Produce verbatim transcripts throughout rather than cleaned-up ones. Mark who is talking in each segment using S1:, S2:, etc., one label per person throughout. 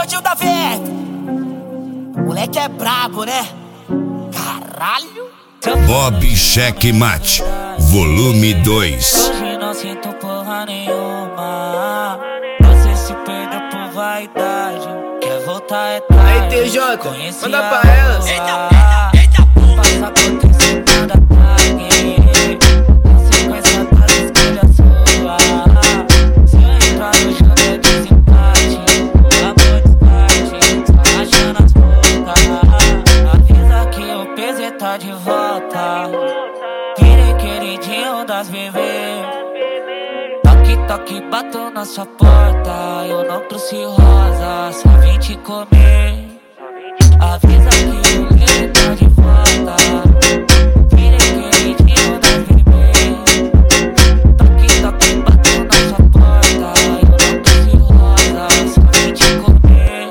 S1: gordinho da verde. Moleque é brabo, né? Caralho.
S2: Bob Checkmate, volume dois.
S3: Hoje não sinto porra nenhuma. Você se perdeu por vaidade. Quer voltar é tarde.
S4: Aí, T J,
S3: Conheci
S4: manda
S3: a
S4: pra elas.
S3: lua.
S1: Eita, eita, eita, porra.
S3: Passa por ter sentado a tarde. Consequência das escolhas sua. Se eu entrar no jogo é desempate. Amor descarte, só achando as bocas. Avisa que o P Z tá de volta. Virei queridinho das bebês. Toque, toque, bato na sua porta. Eu não trouxe rosa, só vim te comer. Avisa que o Lê tá de volta. Virei queridinho das bebês. Toque, toque, bato na sua porta. Eu não trouxe rosa, só vim te comer.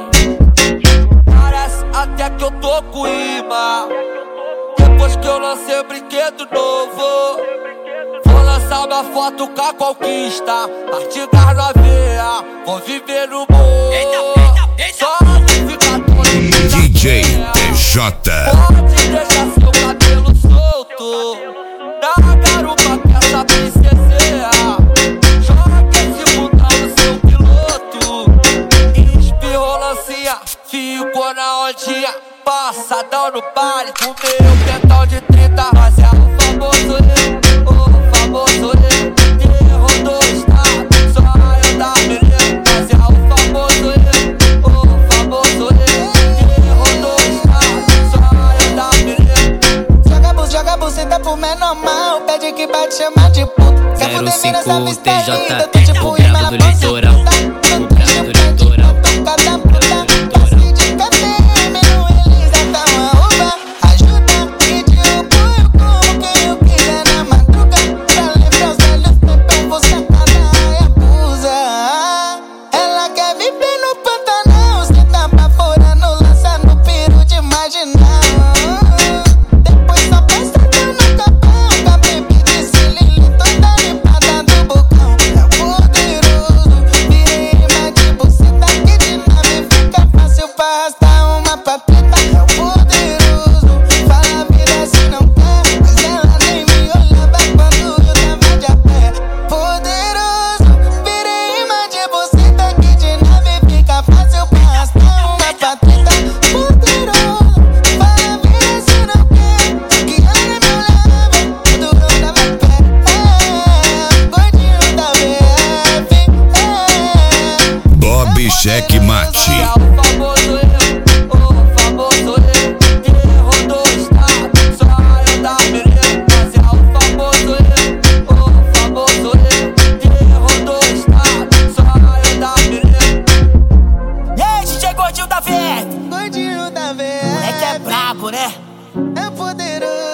S1: Parece até que eu tô com imã. Depois que eu lancei brinquedo novo, vou lançar uma foto com a conquista. Artigas na veia, vou viver no morro. Só não fica todo
S2: D J T J.
S1: Pode deixar seu cabelo solto na garupa que essa princesinha. Joga esse botão no seu piloto. Espirrou lancinha, ficou na ondinha. Passadão no baile, com meu pentão de trinta. Mas é o famoso eu, o famoso eu. Terror do estado, só eu da beleza. Mas é o famoso eu, o famoso eu. Terror do estado, só eu da beleza.
S5: Joga bus, joga buceta pro menor mal. Pede que bate, chama de puto. Quer
S6: zero
S5: fuder mina,
S6: cinco
S5: essa vista
S6: T J,
S5: linda. Tô tipo
S6: o brabo do litoral. O brabo do litoral.
S5: Cada puta, passe de café. Menino Elisa, tá uma uva. Ajuda, pediu apoio como quem eu quiser na madruga. Pra lembrar os velhos tempos, eu vou sacar na abusa. Ela quer viver no Pantanal. Cê tá pra fora, no lança no piro de marginal. Depois só pensa no capão. Com a bebida e cilindro toda limpada do bocão. É poderoso, virei imã de buceta que de nave fica fácil pra arrastar uma patrita. É poderoso, fala a vida se não quer, mas ela nem me olhava quando eu tava de a pé. Poderoso, virei imã de buceta que de nave fica fácil pra arrastar uma patrita. Poderoso, fala a vida se não quer, que ela nem me olhava quando eu tava de pé. É, gordinho da B F. É,
S2: Bob Checkmate.
S1: É o famoso eu, o famoso eu. Terror do estado, só eu da beleza. Mas é o famoso eu, o famoso eu. Terror do estado, só eu da beleza. E aí, D J gordinho da verde.
S5: gordinho da B F.
S1: Moleque é brabo, né?
S5: É poderoso.